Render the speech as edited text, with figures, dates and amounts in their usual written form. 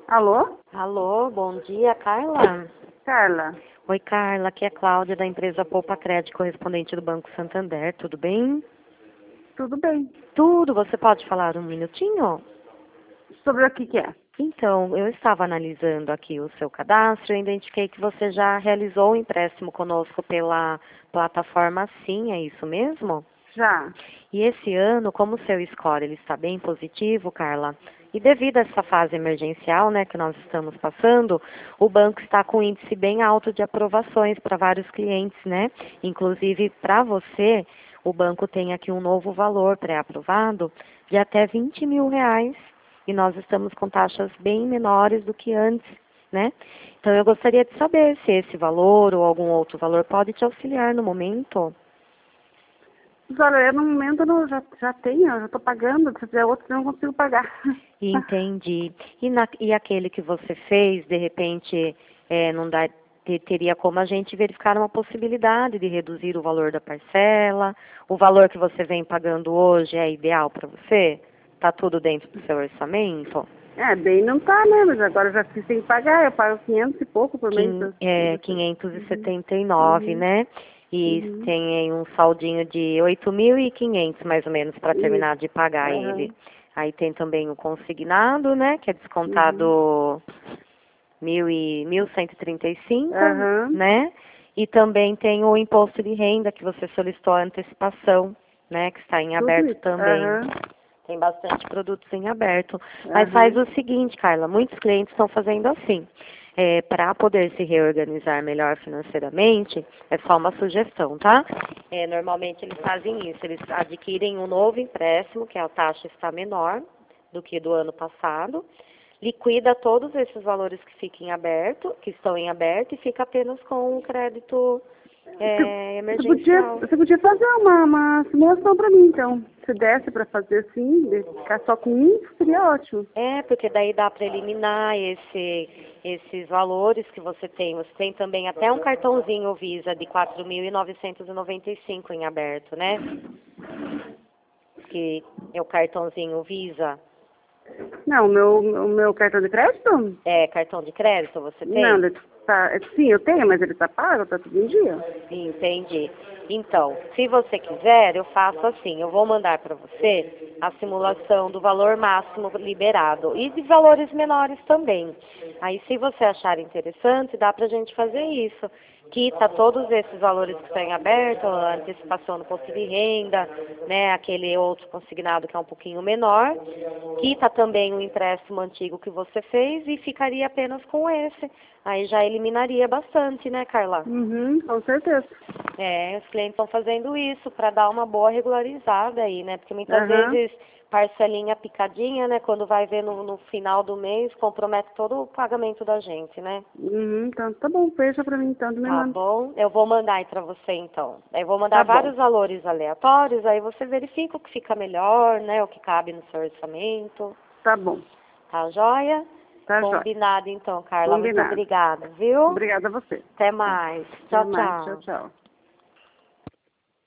Alô? Alô, bom dia, Carla. Carla, Oi, Carla, aqui é a Cláudia da empresa Poupa Crédito, correspondente do Banco Santander, tudo bem? tudo bem? Tudo, você pode falar um minutinho? Sobre o que é? Então, eu estava analisando aqui o seu cadastro e identifiquei que você já realizou o empréstimo conosco pela plataforma Sim, é isso mesmo? Já. E esse ano, como o seu score ele está bem positivo, Carla, e devido a essa fase emergencial, né, que nós estamos passando, o banco está com um índice bem alto de aprovações para vários clientes, né? Inclusive para você, o banco tem aqui um novo valor pré-aprovado de até R$ 20.000 e nós estamos com taxas bem menores do que antes, né? Então eu gostaria de saber se esse valor ou algum outro valor pode te auxiliar no momento. Mas olha, eu no momento eu não, já tenho, eu já estou pagando, se tiver outro eu não consigo pagar. Entendi. E aquele que você fez, de repente, não dá, teria como a gente verificar uma possibilidade de reduzir o valor da parcela? O valor que você vem pagando hoje é ideal para você? Está tudo dentro do seu orçamento? Bem não tá, né? Mas agora eu já fiz sem pagar, eu pago 500 e pouco por mês. É, 579, Uhum, né? E uhum. tem aí um saldinho de 8.500 mais ou menos para Isso. terminar de pagar ele. Aham. Aí tem também o consignado, né? Que é Uhum. descontado 1.135, Aham. né? E também tem o imposto de renda que você solicitou a antecipação, né? Que está em Tudo aberto isso. também. Aham. Tem bastante produtos em aberto. Mas faz Aham. o seguinte, Carla, muitos clientes estão fazendo assim. Para poder se reorganizar melhor financeiramente, é só uma sugestão, tá? Normalmente eles fazem isso, eles adquirem um novo empréstimo, que a taxa está menor do que do ano passado, liquida todos esses valores que ficam em aberto, que estão em aberto, e fica apenas com o crédito emergencial. Você podia fazer uma simulação para mim, então. Se desse para fazer assim, de ficar só com um, seria ótimo. Porque daí dá para eliminar esses valores que você tem. Você tem também até um cartãozinho Visa de 4.995 em aberto, né? Que é o cartãozinho Visa. Não, o meu cartão de crédito? É cartão de crédito você Não, tem? ele tá, sim, eu tenho, mas ele tá pago, tá tudo em dia. Entendi. Então, se você quiser, eu faço assim, eu vou mandar para você a simulação do valor máximo liberado e de valores menores também. Aí, se você achar interessante, dá para a gente fazer isso. Quita todos esses valores que estão em aberto, a antecipação do imposto de renda, né, aquele outro consignado que é um pouquinho menor. Quita também o empréstimo antigo que você fez e ficaria apenas com esse. Aí já eliminaria bastante, né, Carla? Uhum, com certeza. Os clientes estão fazendo isso para dar uma boa regularizada aí, né? Porque muitas Aham. vezes parcelinha picadinha, né? Quando vai ver no final do mês, compromete todo o pagamento da gente, né? Uhum, então tá bom, fecha pra mim então, me Tá manda. bom? Eu vou mandar aí para você então. Eu vou Tá mandar bom, vários valores aleatórios, aí você verifica o que fica melhor, né? O que cabe no seu orçamento. tá bom. Tá joia? Tá jóia. Combinado então, Carla. Muito Combinado. obrigada, viu? Obrigada a você. Até Tá. mais. Até Tchau, mais, tchau, tchau. tchau.